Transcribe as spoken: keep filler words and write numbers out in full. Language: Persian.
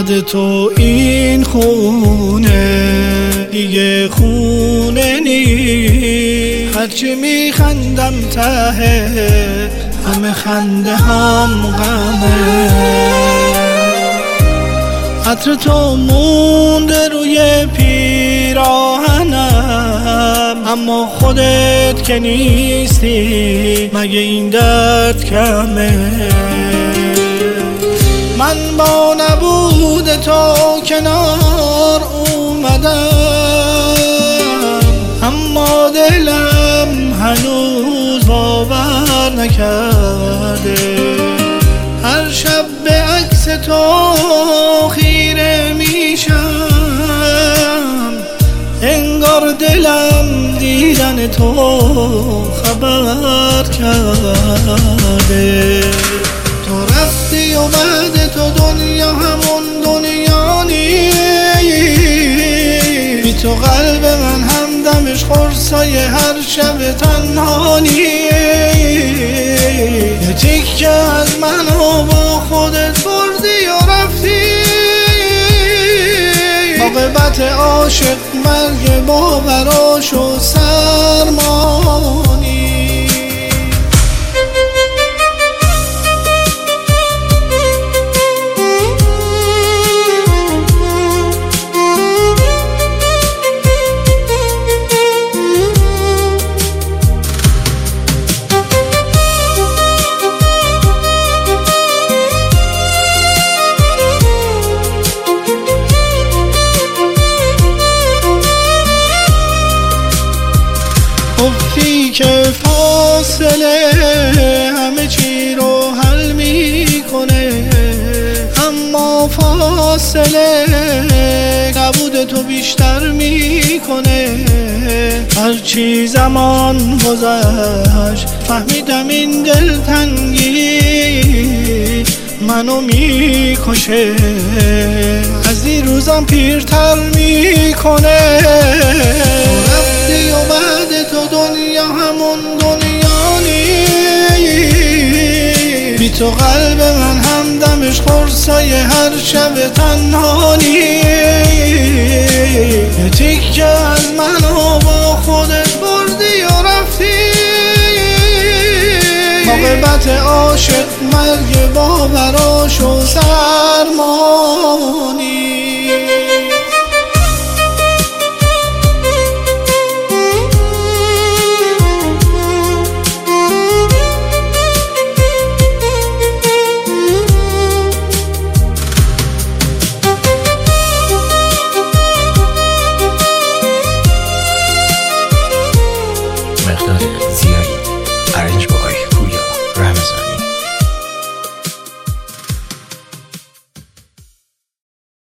بعد تو این خونه دیگه خونه نیست. هرچی میخندم ته همه خنده هم غمه. عطر تو مونده روی پیراهنم، اما خودت که نیستی مگه این درد کمه؟ من با نبود تو کنار اومدم، اما دلم هنوز باور نکرده. هر شب به عکس تو خیره میشم، انگار دلم دیدن تو خبر کرده. تو رفتی و بعد تو دنیا همون دنیا نیست. بی تو قلب من همدمش خرسای هر شب تنها نیست. یه تیکه از منو با خودت بردی و رفتی، عاقبت عاشق مرگ باوراش و سرمانی. گفتی که فاصله همه چی رو حل میکنه، اما فاصله نبود تو بیشتر میکنه. هرچی زمان گذشت فهمیدم این دلتنگی منو میکشه، از این روزم پیرتر میکنه. رفتی و بعد تو دنیا همون دنیا نیست. بی تو قلب من همدمش خرسای هر شب تنها نیست. یه تیکه از منو با خودت بردی و رفتی، عاقبت عاشق مرگ باوراش و سرمانی.